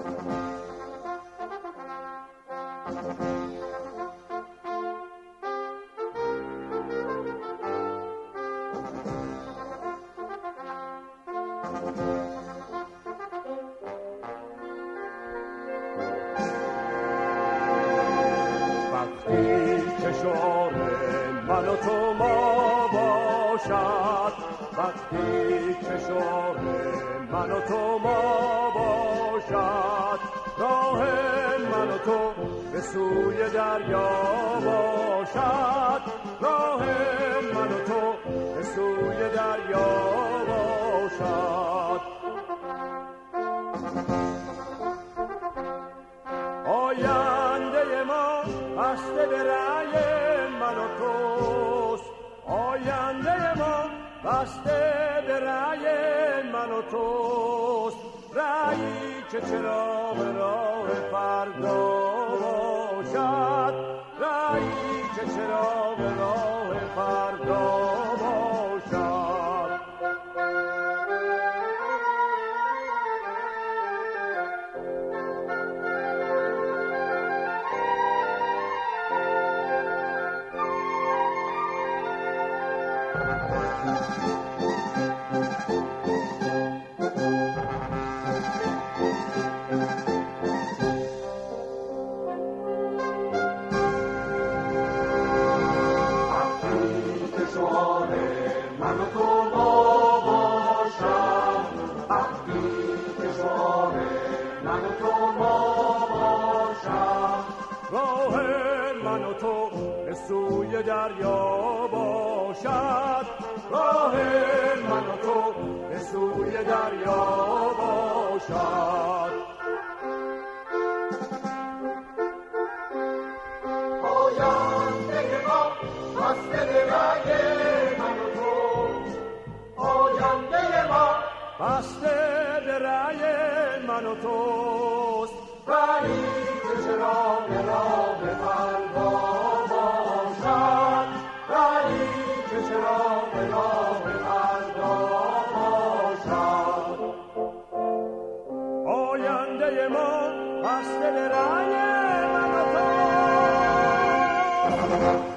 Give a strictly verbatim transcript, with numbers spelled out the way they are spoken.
من و تو ما باشد، وقتی که شوق من و تو ما باشد، راه من و تو به سوی دریا باشد، راه من و تو به سوی دریا باشد. آینده ما بسته به رأی من و توست، آینده ما بسته به رأی من و توست، رأیی که چراغ راه فردا باشد، رأیی که چراغ راه فردا باشد. سوی دریا باشد، راه من و تو به سوی دریا باشد. آینده ما بسته به رأی من و توست، آینده ما بسته به رأی من و توست، رأیی که چراغ راه فردا باشد، رأیی که چراغ راه فردا باشد. آینده ما بسته به رأی من و تو.